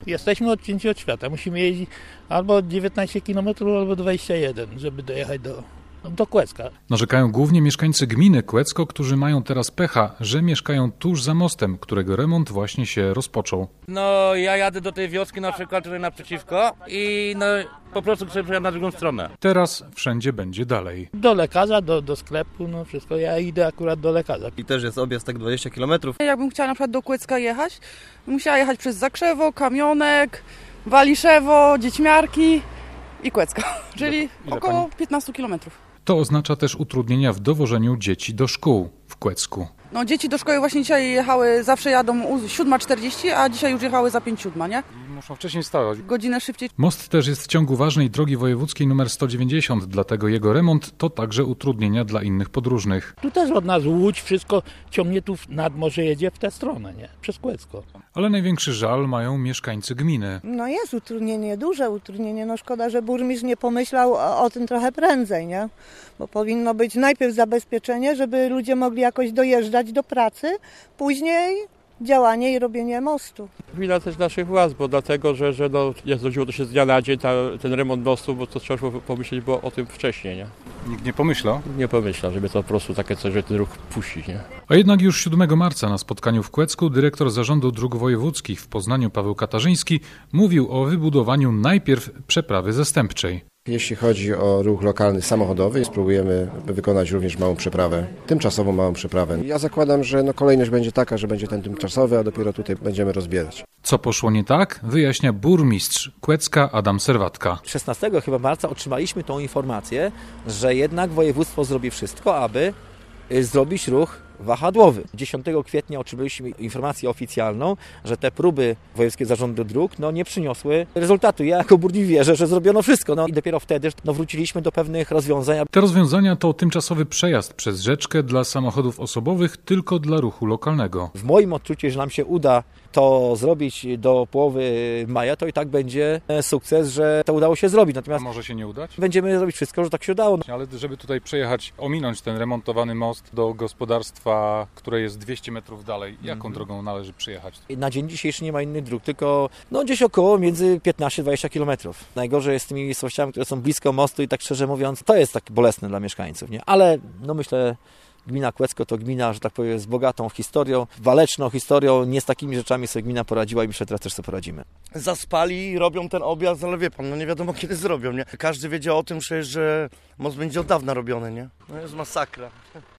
Jesteśmy odcięci od świata. Musimy jeździć albo 19 km, albo 21, żeby dojechać do Kłecka. Narzekają głównie mieszkańcy gminy Kłecko, którzy mają teraz pecha, że mieszkają tuż za mostem, którego remont właśnie się rozpoczął. No ja jadę do tej wioski na przykład tutaj naprzeciwko i po prostu chcę przejechać na drugą stronę. Teraz wszędzie będzie dalej. Do lekarza, do sklepu, wszystko. Ja idę akurat do lekarza. I też jest objazd tak 20 km. Jakbym chciała na przykład do Kłecka jechać, musiała jechać przez Zakrzewo, Kamionek, Waliszewo, Dziećmiarki i Kłecka, czyli około 15 km. To oznacza też utrudnienia w dowożeniu dzieci do szkół w Kłecku. No dzieci do szkoły właśnie dzisiaj jechały, zawsze jadą 7:40, a dzisiaj już jechały za 5:07, nie? Muszą wcześniej wstawać. Godzinę szybciej. Most też jest w ciągu ważnej drogi wojewódzkiej nr 190, dlatego jego remont to także utrudnienia dla innych podróżnych. Tu też od nas Łódź, wszystko ciągnie tu nad morze, jedzie w tę stronę, nie? Przez Kłecko. Ale największy żal mają mieszkańcy gminy. No jest utrudnienie, duże utrudnienie. No szkoda, że burmistrz nie pomyślał o tym trochę prędzej, nie? Bo powinno być najpierw zabezpieczenie, żeby ludzie mogli jakoś dojeżdżać do pracy, później działanie i robienie mostu. Wina też naszych władz, bo dlatego, że nie zgodziło to się z dnia na dzień ten remont mostu, bo to trzeba było pomyśleć było o tym wcześniej, nie? Nikt nie pomyślał? Nie pomyślał, żeby to po prostu takie coś, żeby ten ruch puścić, nie? A jednak już 7 marca na spotkaniu w Kłecku dyrektor Zarządu Dróg Wojewódzkich w Poznaniu Paweł Katarzyński mówił o wybudowaniu najpierw przeprawy zastępczej. Jeśli chodzi o ruch lokalny samochodowy, spróbujemy wykonać również małą przeprawę, tymczasową małą przeprawę. Ja zakładam, że kolejność będzie taka, że będzie ten tymczasowy, a dopiero tutaj będziemy rozbierać. Co poszło nie tak, wyjaśnia burmistrz Kłecka Adam Serwatka. 16 chyba marca otrzymaliśmy tą informację, że jednak województwo zrobi wszystko, aby zrobić ruch wahadłowy. 10 kwietnia otrzymaliśmy informację oficjalną, że te próby Wojewódzkiego Zarządu Dróg nie przyniosły rezultatu. Ja jako burmistrz wierzę, że zrobiono wszystko. I dopiero wtedy wróciliśmy do pewnych rozwiązań. Te rozwiązania to tymczasowy przejazd przez rzeczkę dla samochodów osobowych tylko dla ruchu lokalnego. W moim odczuciu, że nam się uda to zrobić do połowy maja, to i tak będzie sukces, że to udało się zrobić. Natomiast może się nie udać? Będziemy robić wszystko, że tak się udało. Ale żeby tutaj przejechać, ominąć ten remontowany most do gospodarstwa, które jest 200 metrów dalej, jaką drogą należy przyjechać? Na dzień dzisiejszy nie ma innych dróg, tylko gdzieś około między 15-20 km. Najgorzej jest z tymi miejscowościami, które są blisko mostu i tak szczerze mówiąc, to jest tak bolesne dla mieszkańców, nie? Ale myślę, gmina Kłecko to gmina, że tak powiem, z bogatą historią, waleczną historią, nie z takimi rzeczami sobie gmina poradziła i myślę, że teraz też sobie poradzimy. Zaspali, robią ten objazd, ale wie pan, nie wiadomo kiedy zrobią, nie? Każdy wiedział o tym, że most będzie od dawna robiony, nie? No jest masakra.